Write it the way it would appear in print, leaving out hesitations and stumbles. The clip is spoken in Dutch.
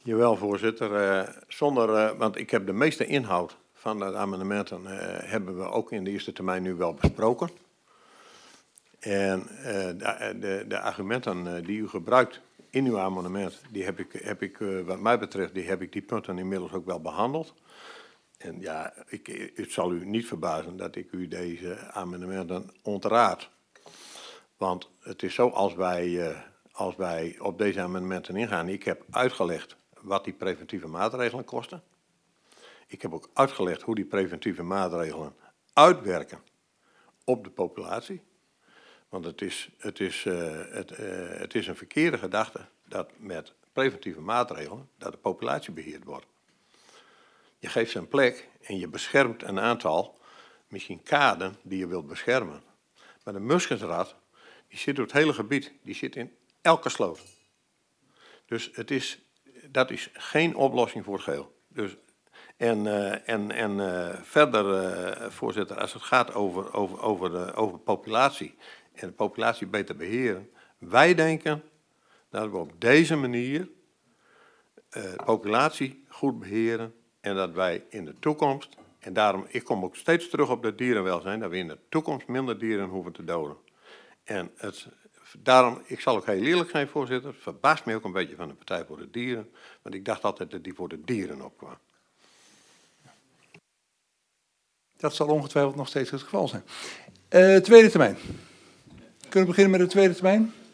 Jawel, voorzitter. Want ik heb de meeste inhoud van de amendementen hebben we ook in de eerste termijn nu wel besproken. En de argumenten die u gebruikt in uw amendement, die heb ik wat mij betreft, die punten inmiddels ook wel behandeld. En ja, het zal u niet verbazen dat ik u deze amendementen ontraad. Want het is zo, als wij op deze amendementen ingaan, ik heb uitgelegd wat die preventieve maatregelen kosten. Ik heb ook uitgelegd hoe die preventieve maatregelen uitwerken op de populatie. Want het is een verkeerde gedachte dat met preventieve maatregelen dat de populatie beheerd wordt. Je geeft ze een plek en je beschermt een aantal, misschien kaden die je wilt beschermen. Maar de muskusrat, die zit door het hele gebied, die zit in elke sloot. Dus dat is geen oplossing voor het geheel. Dus, verder, voorzitter, als het gaat over populatie en de populatie beter beheren. Wij denken dat we op deze manier de populatie goed beheren en dat wij in de toekomst, en daarom, ik kom ook steeds terug op dat dierenwelzijn, dat we in de toekomst minder dieren hoeven te doden. En daarom, ik zal ook heel eerlijk zijn, voorzitter, het verbaast me ook een beetje van de Partij voor de Dieren, want ik dacht altijd dat die voor de dieren opkwam. Dat zal ongetwijfeld nog steeds het geval zijn. Tweede termijn. Kunnen we beginnen met de tweede termijn?